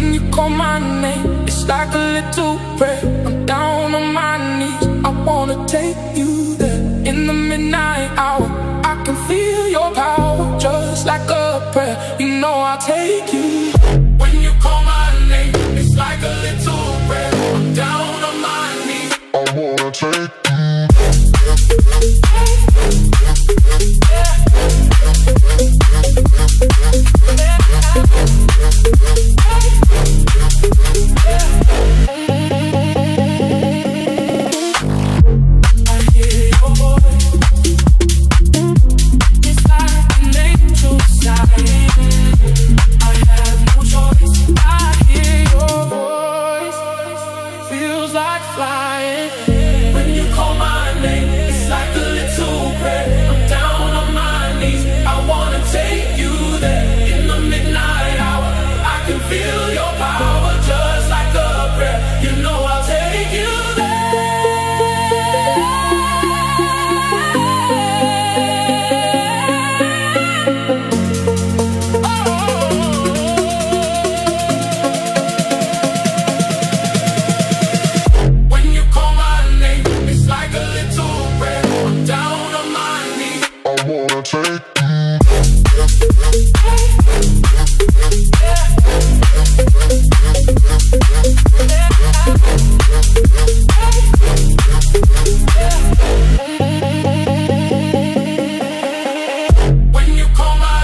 When you call my name, it's like a little prayer. I'm down on my knees, I wanna take you there. In the midnight hour, I can feel your power, just like a prayer. You know I'll take you. When you call my name, it's like a little prayer. I'm down on my knees, I wanna take you.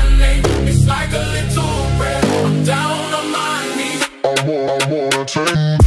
I wanna take